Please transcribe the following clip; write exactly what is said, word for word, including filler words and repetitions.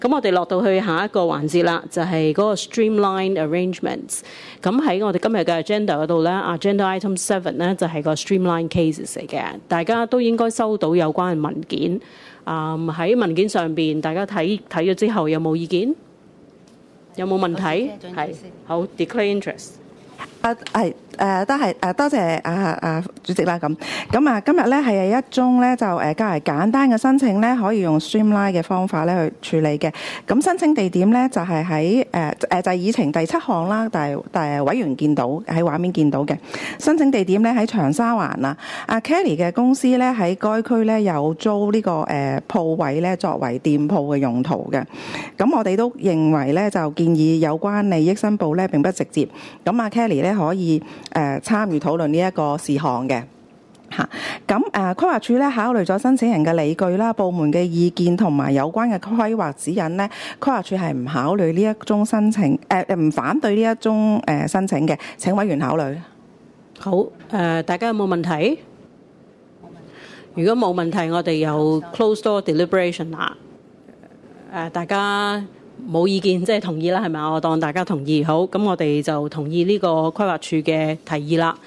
咁我哋落到去下一個環節啦，就係嗰個 streamline arrangements。咁喺我哋今日嘅 agenda 嗰度咧 ，agenda item seven 咧就係個 streamline cases 嚟嘅。大家都應該收到有關嘅文件。啊、嗯，喺文件上邊，大家睇睇咗之後有冇意見？有冇問題？係好 declare interest。 啊，係誒，都係誒，多謝啊啊主席啦。咁咁啊，今日咧係一宗咧就誒較為簡單嘅申請咧，可以用 streamline 嘅方法咧去處理嘅。咁申請地點咧就係喺誒誒就係議程第七項啦，但係但係委員見到喺畫面見到嘅申請地點咧喺長沙灣啊。阿 Kelly 嘅公司咧喺該區咧有租呢個誒鋪位咧作為店鋪嘅用途嘅。咁我哋都認為咧就建議有關利益申報咧並不直接。咁阿 Kelly 咧可以誒參與討論呢一個事項嘅嚇。咁誒規劃署咧考慮咗申請人嘅理據啦、部門嘅意見同埋有關嘅規劃指引咧，規劃署係唔考慮呢一宗申請誒誒唔反對呢一宗誒申請嘅。請委員考慮。 好誒、呃，大家有冇問題？如果冇問題，我哋有 close door deliberation 啦。誒、呃，大家冇意見，即係同意啦，係咪？我當大家同意。好，咁我哋就同意呢個規劃署嘅提議啦。